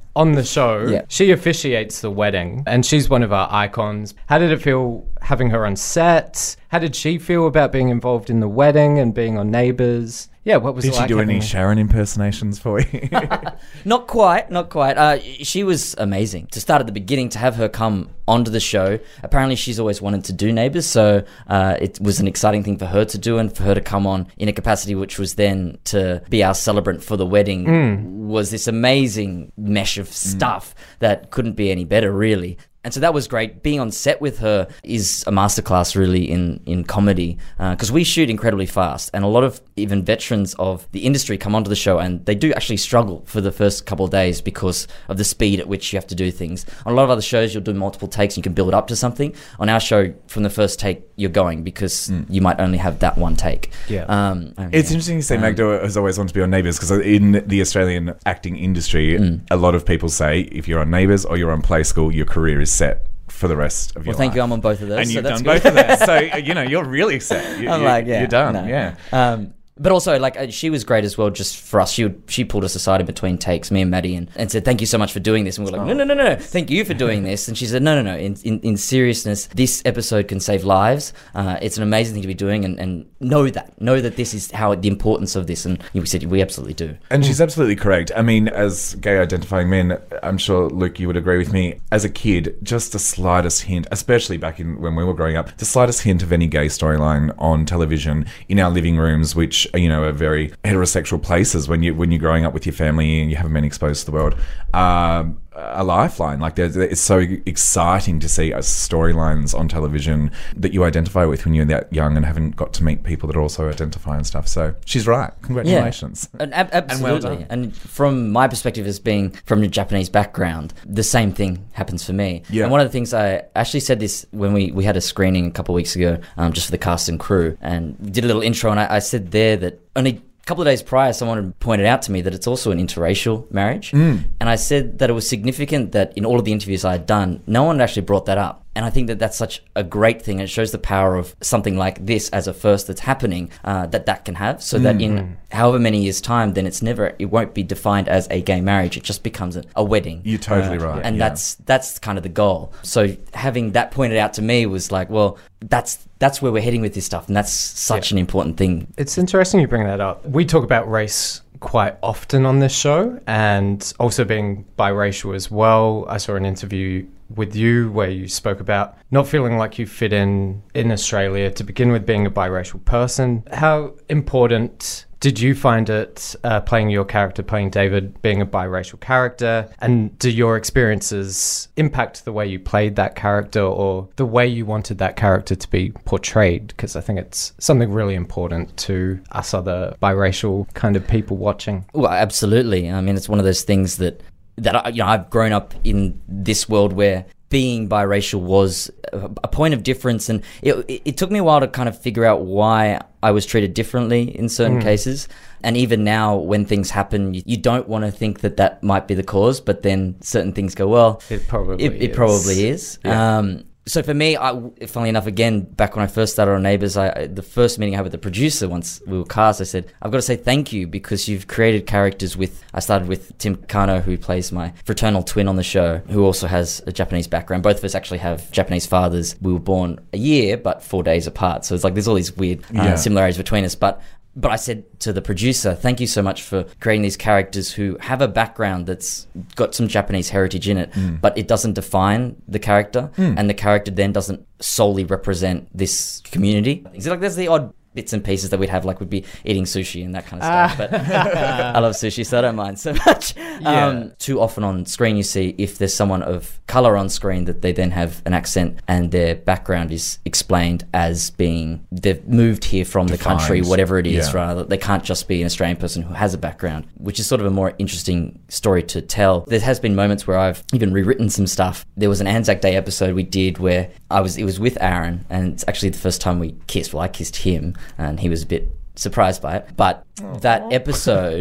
on the show. Yeah. She officiates the wedding, and she's one of our icons. How did it feel having her on set? How did she feel about being involved in the wedding and being on Neighbours? Yeah, what was Did it she like? do any having- Sharon impersonations for you? Not quite, not quite. Uh, she was amazing. To start at the beginning, to have her come onto the show. Apparently, she's always wanted to do Neighbours, so uh, it was an exciting thing for her to do, and for her to come on in a capacity which was then to be our celebrant for the wedding Mm. was this amazing mesh of stuff that couldn't be any better, really. And so that was great. Being on set with her is a masterclass, really, in, in comedy, because uh, we shoot incredibly fast. And a lot of even veterans of the industry come onto the show, and they do actually struggle for the first couple of days because of the speed at which you have to do things. On a lot of other shows, you'll do multiple takes and you can build up to something. On our show, from the first take, you're going because mm. you might only have that one take. Yeah. Um, I mean, It's yeah. interesting to say um, Magda has always wanted to be on Neighbours, because in the Australian acting industry, Mm. a lot of people say if you're on Neighbours or you're on Play School, your career is set for the rest of your Well, thank life. you. I'm on both of those. And so you've that's done good. both of those. So, you know, you're really set. You, I'm you, like, yeah, you're done. no. Yeah. Um, but also, like, uh, she was great as well, just for us. She would, she pulled us aside in between takes, me and Maddie, and, and said, thank you so much for doing this. And we were like, Oh. no, no, no, no, thank you for doing this. And she said, no, no, no, in, in, in seriousness, this episode can save lives. Uh, it's an amazing thing to be doing, and, and know that. Know that this is how the importance of this. And we said, we absolutely do. And she's absolutely correct. I mean, as gay identifying men, I'm sure, Luke, you would agree with me. As a kid, just the slightest hint, especially back in when we were growing up, the slightest hint of any gay storyline on television in our living rooms, which, you know, are very heterosexual places when you when you're growing up with your family and you haven't been exposed to the world, um, a lifeline. Like, there's, it's so exciting to see uh, storylines on television that you identify with when you're that young and haven't got to meet people that also identify and stuff. So she's right. Congratulations. Yeah. And ab- absolutely. And well done. And from my perspective as being from a Japanese background, the same thing happens for me. Yeah. And one of the things I actually said this when we, we had a screening a couple of weeks ago, um, just for the cast and crew, and we did a little intro, and I, I said there that only a couple of days prior, someone had pointed out to me that it's also an interracial marriage. Mm. And I said that it was significant that in all of the interviews I had done, no one had actually brought that up. And I think that that's such a great thing. And it shows the power of something like this as a first that's happening, uh, that that can have. So that in however many years' time, then it's never, it won't be defined as a gay marriage. It just becomes a, a wedding. You're totally Uh, right. And yeah. that's that's kind of the goal. So having that pointed out to me was like, well, that's that's where we're heading with this stuff. And that's such Yeah. an important thing. It's interesting you bring that up. We talk about race quite often on this show, and also being biracial as well. I saw an interview with you where you spoke about not feeling like you fit in in Australia to begin with, being a biracial person. How important did you find it uh, playing your character, playing David, being a biracial character? And do your experiences impact the way you played that character or the way you wanted that character to be portrayed? Because I think it's something really important to us other biracial kind of people watching. Well, absolutely. I mean, it's one of those things that that I, you know, I've grown up in this world where being biracial was a, a point of difference, and it, it, it took me a while to kind of figure out why I was treated differently in certain Mm. cases. And even now, when things happen, you, you don't want to think that that might be the cause, but then certain things go, well, It probably it, it is. probably is. Yeah. Um, so for me, I, funnily enough, again, back when I first started on Neighbours, I, I, the first meeting I had with the producer once we were cast, I said, I've got to say thank you because you've created characters with, I started with Tim Kano, who plays my fraternal twin on the show, who also has a Japanese background. Both of us actually have Japanese fathers. We were born a year, but four days apart. So it's like there's all these weird uh, Yeah. similarities between us. But But I said to the producer, thank you so much for creating these characters who have a background that's got some Japanese heritage in it, Mm. but it doesn't define the character, Mm. and the character then doesn't solely represent this community. So like there's the odd bits and pieces that we'd have, like we'd be eating sushi and that kind of stuff. But I love sushi, so I don't mind so much. Yeah. Um, too often on screen, you see if there's someone of color on screen that they then have an accent and their background is explained as being they've moved here from the country, Defined. whatever it is, Yeah. rather. They can't just be an Australian person who has a background, which is sort of a more interesting story to tell. There has been moments where I've even rewritten some stuff. There was an Anzac Day episode we did where I was, it was with Aaron, and it's actually the first time we kissed. Well, I kissed him, and he was a bit surprised by it. But that episode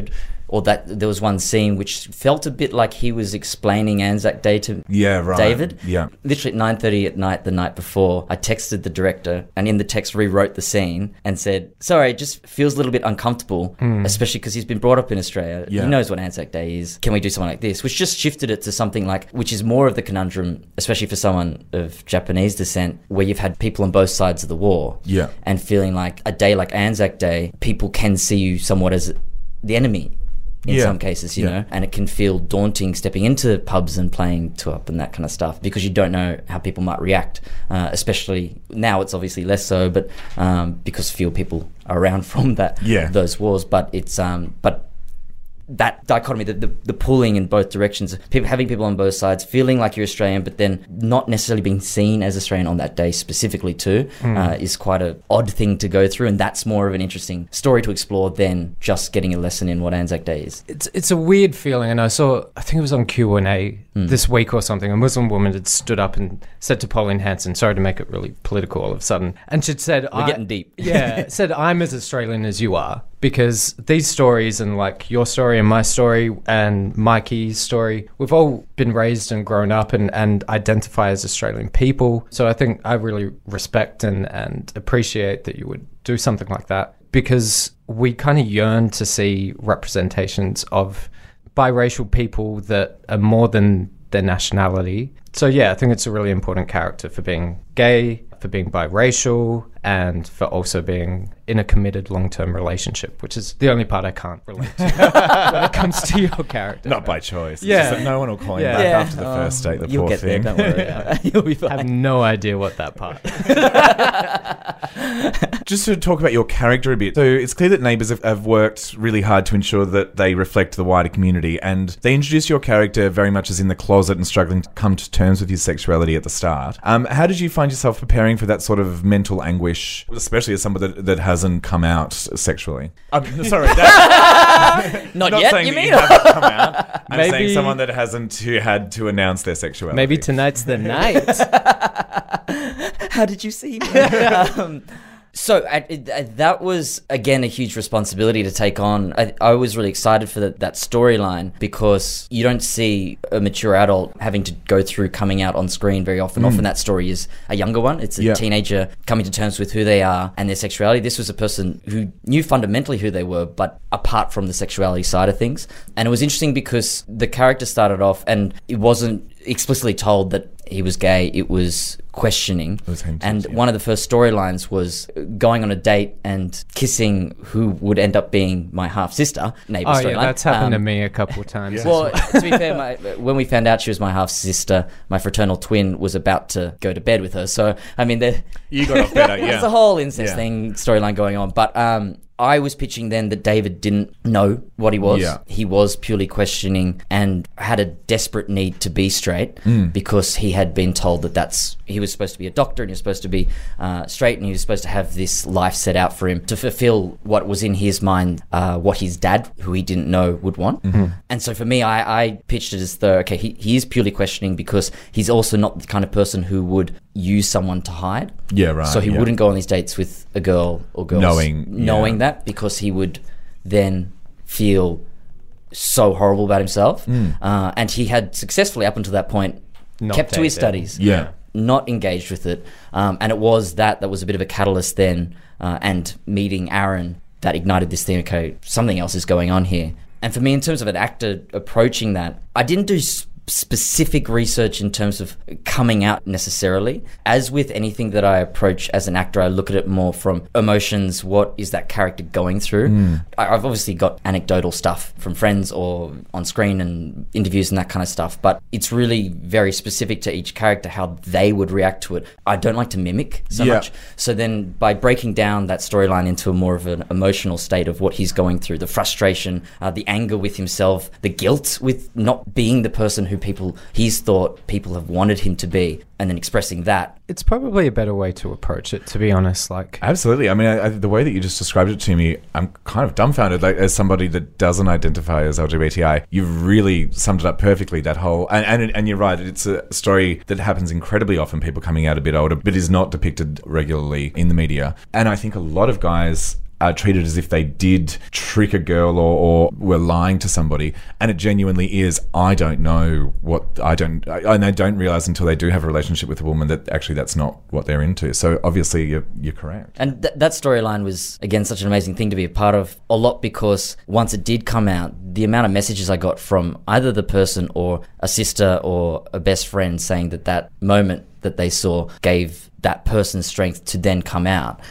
or that there was one scene which felt a bit like he was explaining Anzac Day to Yeah, right. David. Yeah. Literally at nine thirty at night the night before, I texted the director and in the text rewrote the scene and said, sorry, it just feels a little bit uncomfortable, Mm. especially because he's been brought up in Australia. Yeah. He knows what Anzac Day is. Can we do something like this? Which just shifted it to something like, which is more of the conundrum, especially for someone of Japanese descent, where you've had people on both sides of the war. Yeah. And feeling like a day like Anzac Day, people can see you somewhat as the enemy in Yeah. some cases, you Yeah. know, and it can feel daunting stepping into pubs and playing two-up and that kind of stuff because you don't know how people might react, uh, especially now it's obviously less so, but um, because fewer people are around from that Yeah. those wars, but it's um, but that dichotomy, the, the, the pulling in both directions, people having people on both sides, feeling like you're Australian, but then not necessarily being seen as Australian on that day specifically too, Mm. uh, is quite an odd thing to go through, and that's more of an interesting story to explore than just getting a lesson in what Anzac Day is. It's it's a weird feeling, and I saw, I think it was on Q and A Mm. this week or something, a Muslim woman had stood up and said to Pauline Hanson, sorry to make it really political all of a sudden, and she'd said, We're I, getting deep. yeah, said, I'm as Australian as you are, because these stories and like your story and my story and Mikey's story, we've all been raised and grown up and, and identify as Australian people. So I think I really respect and, and appreciate that you would do something like that, because we kind of yearn to see representations of biracial people that are more than their nationality. So yeah, I think it's a really important character for being gay, for being biracial, and for also being in a committed long-term relationship, which is the only part I can't relate to when it comes to your character. Not by choice. It's Yeah. just that no one will call him Yeah. back Yeah. after the Oh, first date, the you'll poor get thing. there, don't worry. You'll be I have fine. no idea what that part. Just to talk about your character a bit. So it's clear that Neighbours have, have worked really hard to ensure that they reflect the wider community, and they introduce your character very much as in the closet and struggling to come to terms with his sexuality at the start. Um, how did you find yourself preparing for that sort of mental anguish, especially as somebody that, that hasn't come out sexually? I'm sorry, that, Not, not yet, saying you that mean? you haven't come out. I'm Maybe- saying someone that hasn't to, had to announce their sexuality. Maybe tonight's the night. How did you see me? um, so uh, it- uh, that was, again, a huge responsibility to take on. I, I was really excited for that, that storyline because you don't see a mature adult having to go through coming out on screen very often. Often that story is a younger one. It's a Yeah. teenager coming to terms with who they are and their sexuality. This was a person who knew fundamentally who they were, but apart from the sexuality side of things. And it was interesting because the character started off and it wasn't explicitly told that he was gay. It was questioning. It was hinted, and yeah. one of the first storylines was going on a date and kissing who would end up being my half-sister. Neighbour Oh storyline. yeah, that's happened Um, to me a couple of times. Well, to be fair, my, when we found out she was my half-sister, my fraternal twin was about to go to bed with her. So, I mean, there, You got off better, yeah. there's a whole incest Yeah. thing, storyline going on. But um, I was pitching then that David didn't know what he was. Yeah. He was purely questioning and had a desperate need to be straight Mm. because he had been told that that's, he was supposed to be a doctor and he was supposed to be uh, straight and he was supposed to have this life set out for him to fulfill what was in his mind, uh, what his dad, who he didn't know, would want. Mm-hmm. And so for me, I, I pitched it as though, okay, he, he is purely questioning because he's also not the kind of person who would use someone to hide. Yeah, right. So he yeah. wouldn't go on these dates with a girl or girls Knowing, knowing yeah. that because he would then feel so horrible about himself. Mm. Uh, and he had successfully, up until that point, Not kept to his dated. studies. Yeah. Not engaged with it. Um, and it was that that was a bit of a catalyst then, uh, and meeting Aaron that ignited this thing, okay, something else is going on here. And for me, in terms of an actor approaching that, I didn't do s- specific research in terms of coming out necessarily. As with anything that I approach as an actor, I look at it more from emotions. What is that character going through? Mm. I, I've obviously got anecdotal stuff from friends or on screen and interviews and that kind of stuff, but it's really very specific to each character, how they would react to it. I don't like to mimic so Yeah. much. So then by breaking down that storyline into a more of an emotional state of what he's going through, the frustration, uh, the anger with himself, the guilt with not being the person who people, he's thought people have wanted him to be, and then expressing that. It's probably a better way to approach it, to be honest. Like, Absolutely. I mean, I, I, the way that you just described it to me, I'm kind of dumbfounded. Like, as somebody that doesn't identify as L G B T I, you've really summed it up perfectly. That whole, and, and and you're right. It's a story that happens incredibly often. People coming out a bit older, but is not depicted regularly in the media. And I think a lot of guys are treated as if they did trick a girl or, or were lying to somebody, and it genuinely is, I don't know what, I don't, I, and they don't realise until they do have a relationship with a woman that actually that's not what they're into. So obviously you're, you're correct. And th- that storyline was, again, such an amazing thing to be a part of, a lot because once it did come out, the amount of messages I got from either the person or a sister or a best friend saying that that moment that they saw gave that person strength to then come out.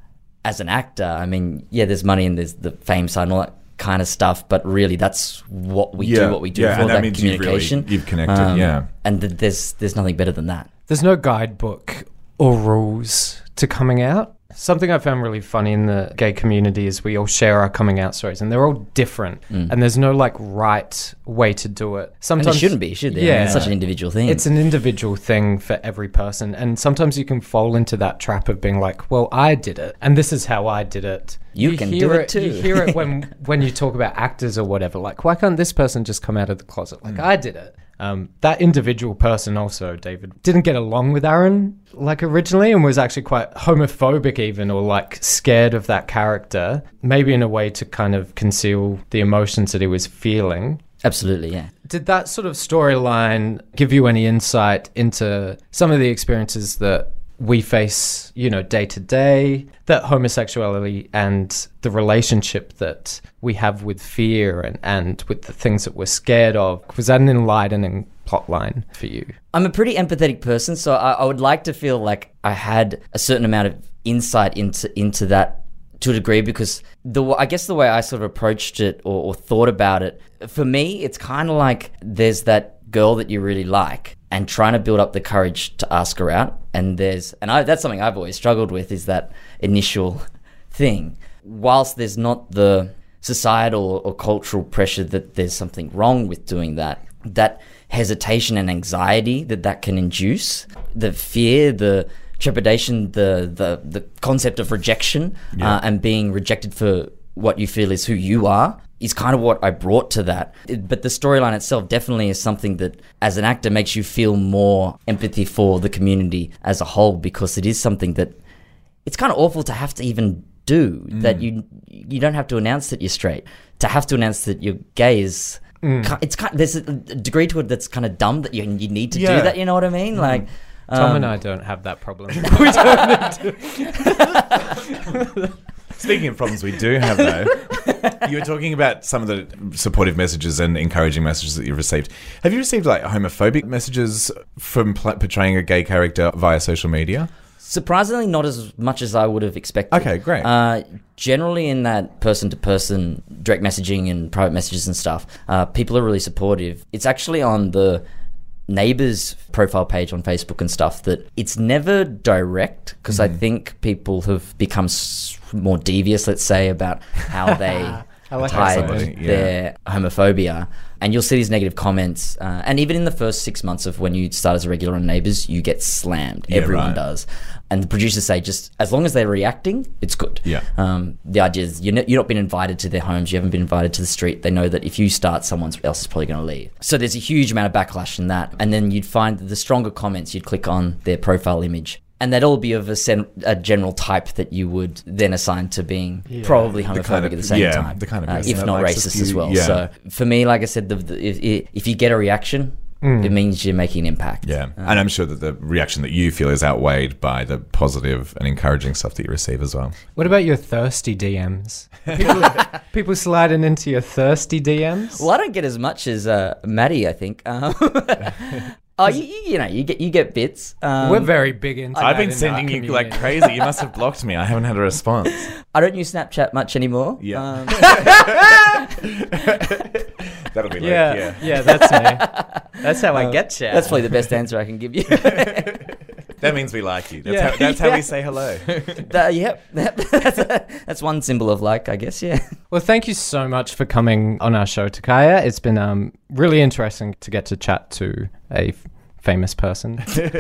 As an actor, I mean, yeah, there's money and there's the fame side and all that kind of stuff, but really that's what we yeah, do, what we do yeah, for and that, that means communication. You've, really, you've connected, um, yeah. And th- there's there's nothing better than that. There's no guidebook or rules to coming out. Something I found really funny in the gay community is we all share our coming out stories, and they're all different, Mm. and there's no like right way to do it. Sometimes And it shouldn't be, should there? Yeah, I mean, it's such an individual thing. It's an individual thing for every person, and sometimes you can fall into that trap of being like, "Well, I did it, and this is how I did it." You can hear do it too. You hear it when when you talk about actors or whatever. Like, why can't this person just come out of the closet? Like, I did it. Um, that individual person also, David, didn't get along with Aaron like originally and was actually quite homophobic even, or like scared of that character, maybe in a way to kind of conceal the emotions that he was feeling. Absolutely, yeah. Did that sort of storyline give you any insight into some of the experiences that we face, you know, day to day, that homosexuality and the relationship that we have with fear and, and with the things that we're scared of? Was that an enlightening plotline for you? I'm a pretty empathetic person, so I, I would like to feel like I had a certain amount of insight into into that to a degree, because the I guess the way I sort of approached it or, or thought about it, for me, it's kind of like there's that girl that you really like and trying to build up the courage to ask her out. And there's, and I, that's something I've always struggled with, is that initial thing. Whilst there's not the societal or cultural pressure that there's something wrong with doing that, that hesitation and anxiety that that can induce, the fear, the trepidation, the the, the concept of rejection, Yeah. uh, and being rejected for what you feel is who you are, is kind of what I brought to that. It- but the storyline itself definitely is something that, as an actor, makes you feel more empathy for the community as a whole, because it is something that it's kind of awful to have to even do, Mm. that you you don't have to announce that you're straight. To have to announce that you're gay is... Mm. It's kind there's a degree to it that's kind of dumb that you, you need to Yeah. do that, you know what I mean? Mm. Like... Tom um, and I don't have that problem. We don't need to. Speaking of problems we do have, though, you were talking about some of the supportive messages and encouraging messages that you've received. Have you received like homophobic messages from pl- portraying a gay character via social media? Surprisingly, not as much as I would have expected. Okay, great. Uh, generally, in that person-to-person direct messaging and private messages and stuff, uh, people are really supportive. It's actually on the Neighbours profile page on Facebook and stuff that it's never direct, because Mm-hmm. I think people have become s- more devious, let's say, about how they I like hide that. Yeah. their homophobia. And you'll see these negative comments. Uh, and even in the first six months of when you start as a regular on Neighbours, you get slammed. Yeah, Everyone right. does. And the producers say, just as long as they're reacting, it's good. Yeah. Um, the idea is you're, not, you're not been invited to their homes. You haven't been invited to the street. They know that if you start, someone else is probably going to leave. So there's a huge amount of backlash in that. And then you'd find that the stronger comments, you'd click on their profile image. And that'll be of a, sen- a general type that you would then assign to being probably homophobic kind of- at the same yeah, time. the kind of uh, person if that not likes a racist as few- well. yeah. So for me, like I said, the, the, if, if you get a reaction, it means you're making an impact. Yeah, Uh, and I'm sure that the reaction that you feel is outweighed by the positive and encouraging stuff that you receive as well. What about your thirsty D Ms? People, people sliding into your thirsty D Ms? Well, I don't get as much as uh, Maddie, I think. Um, oh, you, you you know, you get you get bits. Um, We're very big into I've that been in sending our you like community. crazy. You must have blocked me. I haven't had a response. I don't use Snapchat much anymore. Yeah. Um, That'll be like, Yeah, yeah. yeah, that's me. That's how I get you. that's probably the best answer I can give you. That means we like you. That's, Yeah. how, that's how we say hello. That- yep, that's, a, that's one symbol of like, I guess. Yeah. Well, thank you so much for coming on our show, Takaya. It's been um, really interesting to get to chat to a f- famous person. and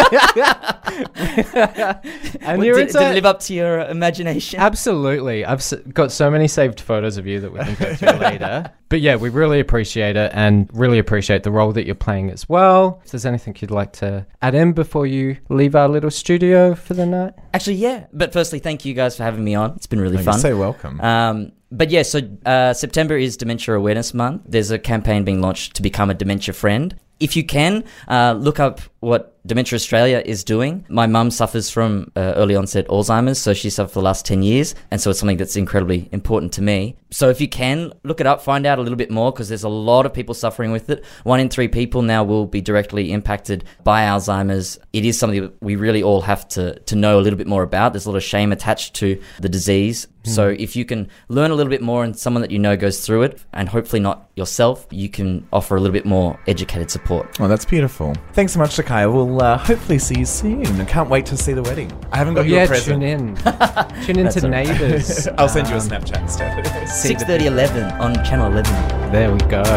Well, you're did, into- did it live up to your imagination? Absolutely. I've s- got so many saved photos of you that we can go through later. But yeah, we really appreciate it and really appreciate the role that you're playing as well. If there's anything you'd like to add in before you leave our little studio for the night? Actually, yeah. But firstly, thank you guys for having me on. It's been really Oh, fun. you're so welcome. Um, but yeah, so uh, September is Dementia Awareness Month. There's a campaign being launched to become a dementia friend. If you can, uh, look up what Dementia Australia is doing. My mum suffers from uh, early onset Alzheimer's, so she suffered for the last ten years, and so it's something that's incredibly important to me. So if you can, look it up, find out a little bit more, because there's a lot of people suffering with it. One in three people now will be directly impacted by Alzheimer's. It is something that we really all have to, to know a little bit more about. There's a lot of shame attached to the disease. Mm. So if you can learn a little bit more and someone that you know goes through it, and hopefully not yourself, you can offer a little bit more educated support. Oh, that's beautiful. Thanks so much, Takaya. We'll uh, hopefully see you soon. I can't wait to see the wedding. I haven't got Oh, your yeah, present. tune in. Tune into all right. Neighbours. I'll send you a Um, Snapchat instead. six thirty eleven on Channel eleven. There we go.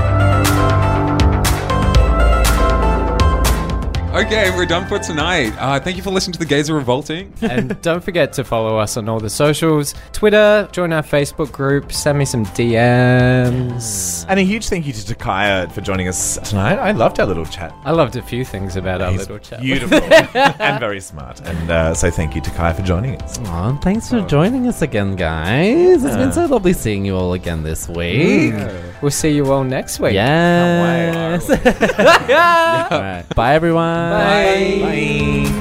Okay, we're done for tonight. Uh, thank you for listening to The Gays Are Revolting. And don't forget to follow us on all the socials. Twitter, join our Facebook group, send me some D Ms. And a huge thank you to Takaya for joining us tonight. I loved our little chat. I loved a few things about our He's little chat. beautiful and very smart. And uh, so thank you, Takaya, for joining us. Aw, thanks for joining us again, guys. It's been so lovely seeing you all again this week. We'll see you all next week. Yes. All right. Bye, everyone. Bye. Bye.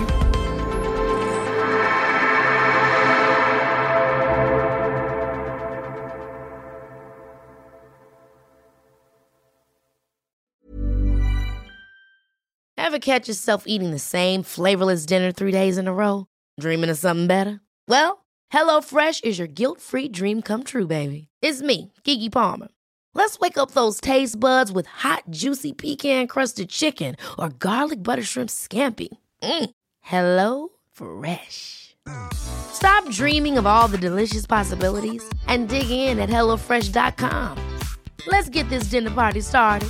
Ever catch yourself eating the same flavorless dinner three days in a row? Dreaming of something better? Well, HelloFresh is your guilt-free dream come true, baby. It's me, Keke Palmer. Let's wake up those taste buds with hot, juicy pecan-crusted chicken or garlic butter shrimp scampi. Mm. Hello Fresh. Stop dreaming of all the delicious possibilities and dig in at hello fresh dot com. Let's get this dinner party started.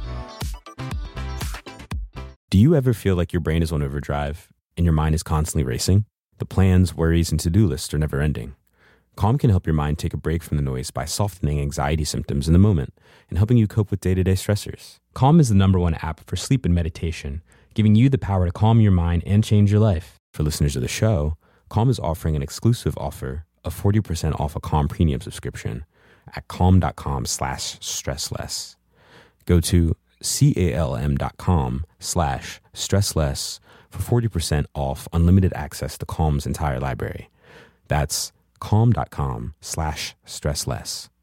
Do you ever feel like your brain is on overdrive and your mind is constantly racing? The plans, worries, and to-do lists are never ending. Calm can help your mind take a break from the noise by softening anxiety symptoms in the moment and helping you cope with day-to-day stressors. Calm is the number one app for sleep and meditation, giving you the power to calm your mind and change your life. For listeners of the show, Calm is offering an exclusive offer of forty percent off a Calm premium subscription at calm.com slash stressless. Go to calm.com slash stressless for forty percent off unlimited access to Calm's entire library. That's calm.com slash stressless.